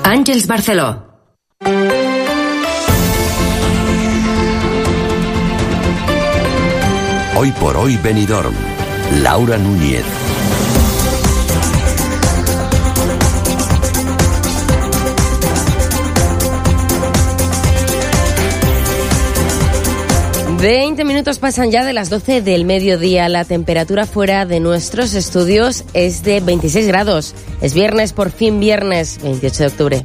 Àngels Barceló. Hoy por hoy Benidorm. Laura Núñez. ...20 minutos pasan ya de las 12 del mediodía. La temperatura fuera de nuestros estudios es de 26 grados. Es viernes, por fin viernes, 28 de octubre.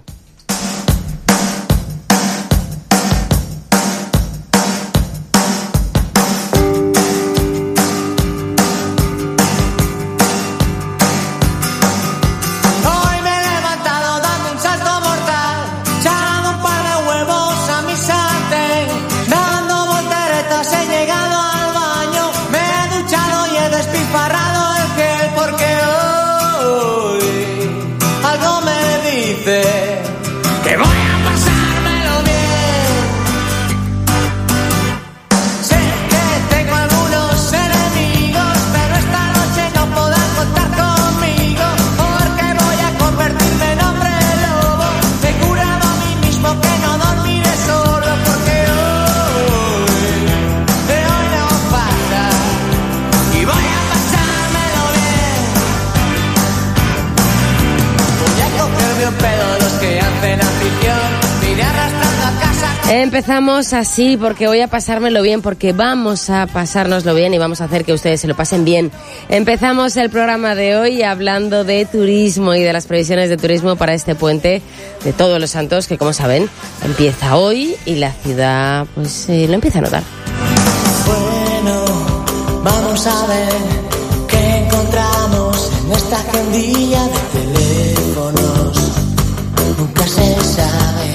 Empezamos así porque voy a pasármelo bien, porque vamos a pasárnoslo bien y vamos a hacer que ustedes se lo pasen bien. Empezamos el programa de hoy hablando de turismo y de las previsiones de turismo para este puente de Todos los Santos, que como saben empieza hoy y la ciudad pues lo empieza a notar. Bueno, vamos a ver qué encontramos en esta agendilla de teléfonos. Nunca se sabe.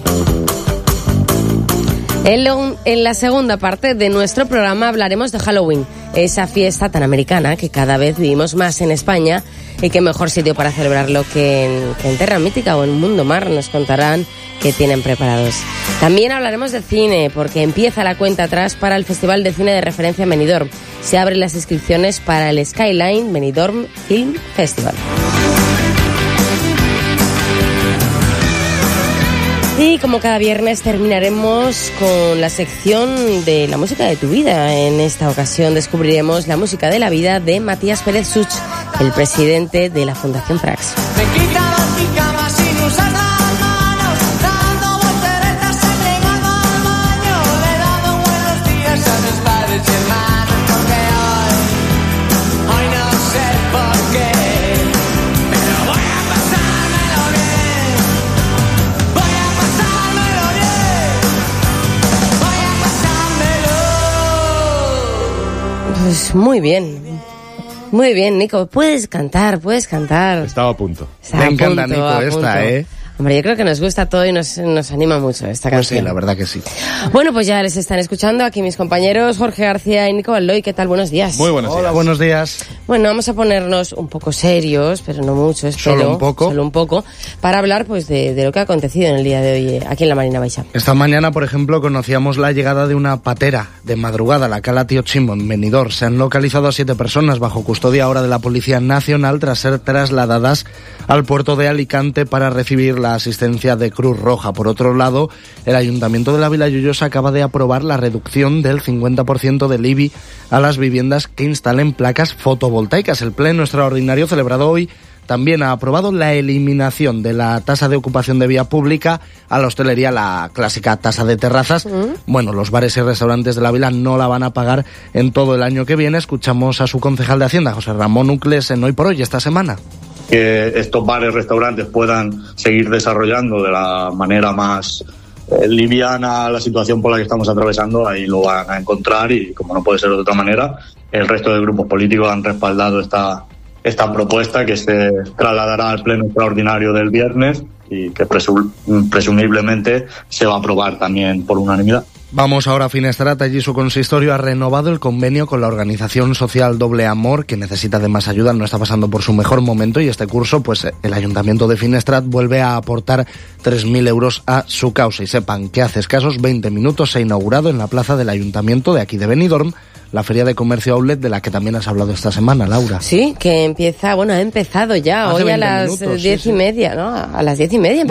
En la segunda parte de nuestro programa hablaremos de Halloween, esa fiesta tan americana que cada vez vivimos más en España, y qué mejor sitio para celebrarlo que en Terra Mítica o en Mundo Mar. Nos contarán qué tienen preparados. También hablaremos de cine, porque empieza la cuenta atrás para el Festival de Cine de Referencia Benidorm. Se abren las inscripciones para el Skyline Benidorm Film Festival. Y como cada viernes terminaremos con la sección de la música de tu vida. En esta ocasión descubriremos la música de la vida de Matías Pérez Such, el presidente de la Fundación Prax. Pues muy bien, Nico, puedes cantar. Estaba a punto. Me encanta, Nico, esta, Hombre, yo creo que nos gusta todo y nos anima mucho esta canción. Pues sí, la verdad que sí. Bueno, pues ya les están escuchando aquí mis compañeros Jorge García y Nico Baldoy. ¿Qué tal? Buenos días. Muy buenos días. Hola, buenos días. Bueno, vamos a ponernos un poco serios, pero no mucho, espero. Solo un poco, para hablar pues de lo que ha acontecido en el día de hoy aquí en la Marina Baixa. Esta mañana, por ejemplo, conocíamos la llegada de una patera de madrugada a la cala Tío Chimbo, en Benidorm. Se han localizado a 7 personas bajo custodia ahora de la Policía Nacional tras ser trasladadas al puerto de Alicante para recibir la asistencia de Cruz Roja. Por otro lado, el Ayuntamiento de la Vila Lloyosa acaba de aprobar la reducción del 50% del IBI a las viviendas que instalen placas fotovoltaicas. El pleno extraordinario celebrado hoy también ha aprobado la eliminación de la tasa de ocupación de vía pública a la hostelería, la clásica tasa de terrazas. Bueno, los bares y restaurantes de la vila no la van a pagar en todo el año que viene. Escuchamos a su concejal de Hacienda, José Ramón Ucles, en Hoy por Hoy esta semana. Que estos bares, restaurantes puedan seguir desarrollando de la manera más liviana la situación por la que estamos atravesando, ahí lo van a encontrar, y como no puede ser de otra manera, el resto de grupos políticos han respaldado esta propuesta que se trasladará al pleno extraordinario del viernes y que presumiblemente se va a aprobar también por unanimidad. Vamos ahora a Finestrat. Allí su consistorio ha renovado el convenio con la organización social Doble Amor, que necesita de más ayuda, no está pasando por su mejor momento, y este curso pues el Ayuntamiento de Finestrat vuelve a aportar 3.000 euros a su causa. Y sepan que hace escasos 20 minutos se ha inaugurado en la plaza del Ayuntamiento de aquí de Benidorm la Feria de Comercio Outlet, de la que también has hablado esta semana, Laura. Sí, que empieza, bueno, ha empezado ya, hace hoy a las 10:30, ¿no? A las 10:30.